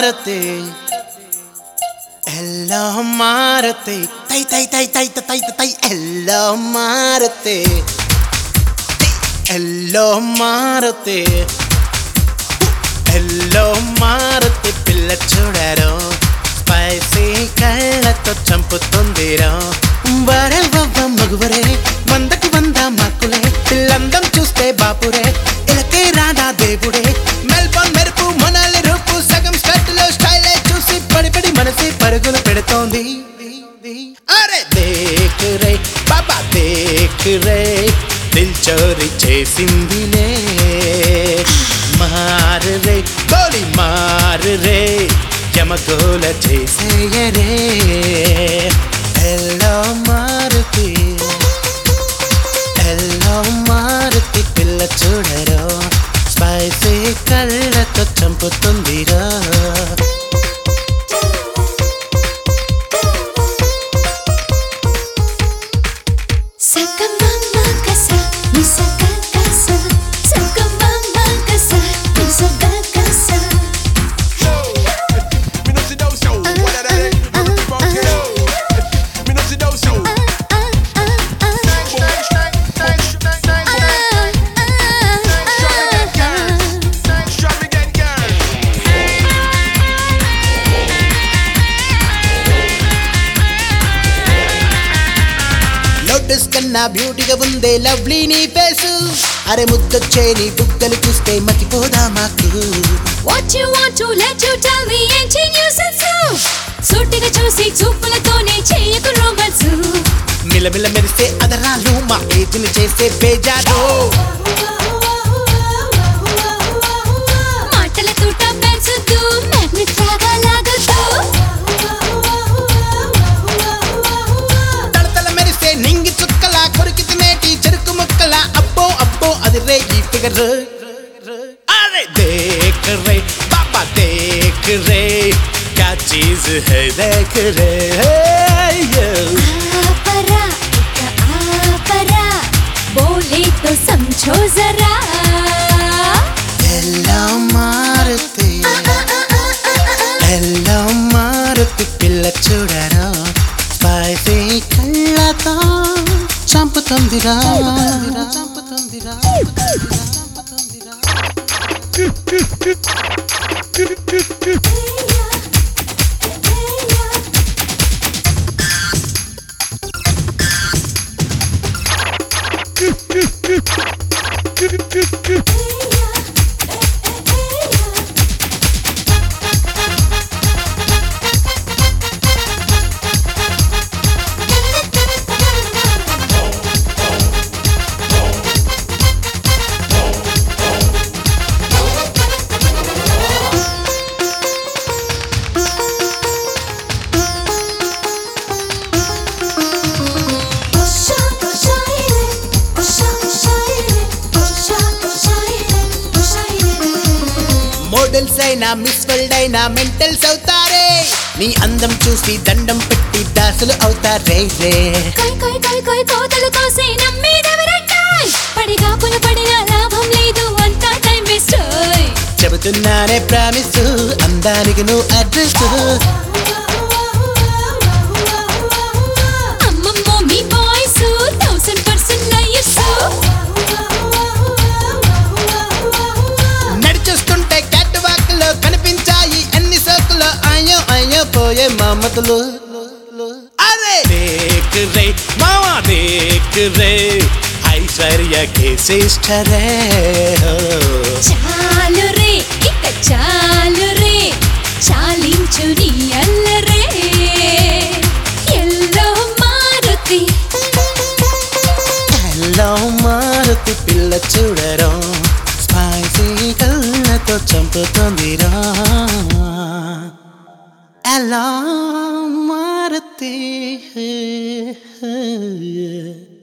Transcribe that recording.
Maruti yellow Maruti తై తై తై తై తై తై yellow Maruti yellow Maruti yellow Maruti పిల్ల చూడరు స్పైసీ కళ్ళతో చంపుతుందిరా వరవవ్వ మగువరే వందకు వంద మాకులే పిల్లందం చూస్తే బాపురే ఇలకే రాడా దేవుడే మెల్బోర్న్ మెరుపు మొనాలి రూపు సగం స్కర్ట్లో స్టైల్ చూసి పడి పడి మనసి పరుగులు పెడుతోంది అరే దేఖ్ రే బాబా దేఖ్ రే దిల్ చోరీ చేసిందిలే మార్ రే గోలి మార్ రే యమగోల చేసేయరే ఎల్లో మారుతి ఎల్లో మారుతి పిల్ల చూడరు స్పైసీ కళ్ళతో చంపుతుందిరా కన్నా బ్యూటీగా ఉందే లవ్లీ నీ ఫేసు అరే ముద్దొచ్చే నీ బుగ్గలు చూస్తే మతిపోదా మాకు What you want to let you tell me ఏంటి న్యూసెన్స్ సూటిగా చూసి చూపులతోనే చేయకు రొమాన్స్ మిలమిల మెరిసే అదరాలు మా ఏజ్ని చేసే బేజారు మాటల తూట పెంచుతూ మ్యాగ్నెట్ లాగా లాగొద్దు తలతల మెరిసే నింగి చుక్కల కొరికి తినేటి చెరుకు ముక్కల అబ్బో అబ్బో అది రే ఈ ఫిగర్ అరే దేఖ్ రే బాబా దేఖ్ రే क्या चीज है देख रे आपरा बोले तो समझो जरा ఎల్లో మారుతి ఎల్లో మారుతి పిల్ల చూడరా స్పైసీ కళ్ళతో చంపుతుందిరా చంపుతుందిరా మోడల్స్ అయినా మిస్ వరల్డ్ అయినా మెంటల్స్ అవుతారే నీ అందం చూసి దండం పెట్టి దాసులు అవుతారే రే కై కై కై కై కోతలు కోసి నమ్మేదెవరంటాయ్ పడిగాపులు పడినా లాభం లేదు అంతా టైం వేస్ట్ చెబుతున్నానే ప్రామిస్ అందానికి నువ్వు అడ్రస్ అమ్మమ్మో మీ బాయ్స్ 1000% లయర్స్ నడిచొస్తుంటే క్యాట్ వాక్ లో కనిపించాయి అన్ని సోకులు అయ్యో అయ్యో పోయే మమతలు అరే దేఖ్ రే మావా దేఖ్ రే ఐశ్వర్య కే సిస్టరే చాలు రే ఇక చాలు రే చాలించు నీ అల్లరే ఎల్లో మారుతి ఎల్లో మారుతి పిల్ల చూడరా స్పైసీ కళ్ళతో చంపుతుందిరా ఎల్లో మారుతి